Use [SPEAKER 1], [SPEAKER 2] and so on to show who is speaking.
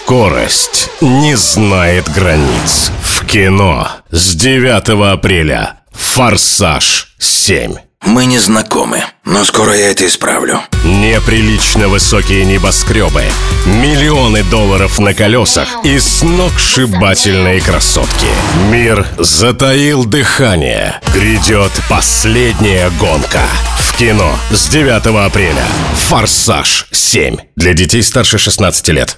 [SPEAKER 1] Скорость не знает границ. В кино с 9 апреля «Форсаж 7».
[SPEAKER 2] Мы не знакомы, но скоро я это исправлю.
[SPEAKER 1] Неприлично высокие небоскребы, миллионы долларов на колесах и сногсшибательные красотки. Мир затаил дыхание. Грядет последняя гонка. В кино с 9 апреля «Форсаж 7». Для детей старше 16 лет.